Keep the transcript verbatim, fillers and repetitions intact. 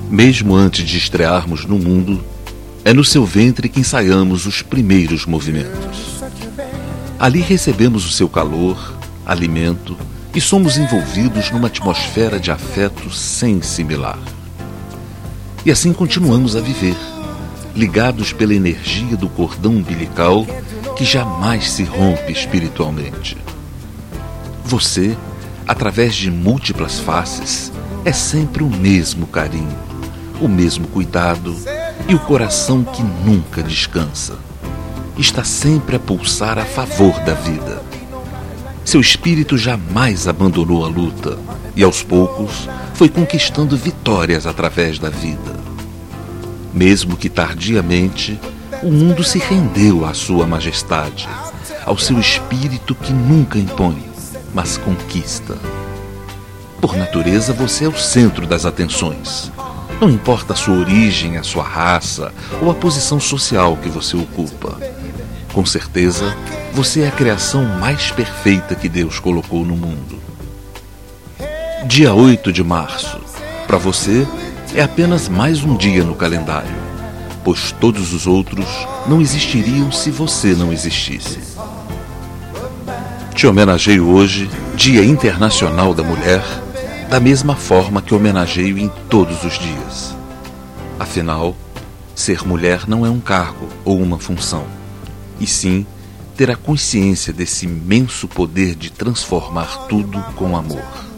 Mesmo antes de estrearmos no mundo, é no seu ventre que ensaiamos os primeiros movimentos. Ali recebemos o seu calor, alimento e somos envolvidos numa atmosfera de afeto sem similar. E assim continuamos a viver, ligados pela energia do cordão umbilical que jamais se rompe espiritualmente. Você, através de múltiplas faces, é sempre o mesmo carinho, o mesmo cuidado e o coração que nunca descansa. Está sempre a pulsar a favor da vida. Seu espírito jamais abandonou a luta e, aos poucos, foi conquistando vitórias através da vida. Mesmo que tardiamente, o mundo se rendeu à sua majestade, ao seu espírito que nunca impõe, mas conquista. Por natureza, você é o centro das atenções. Não importa a sua origem, a sua raça ou a posição social que você ocupa. Com certeza, você é a criação mais perfeita que Deus colocou no mundo. Dia oito de março, para você, é apenas mais um dia no calendário, pois todos os outros não existiriam se você não existisse. Te homenageio hoje, Dia Internacional da Mulher, da mesma forma que homenageio em todos os dias. Afinal, ser mulher não é um cargo ou uma função, e sim ter a consciência desse imenso poder de transformar tudo com amor.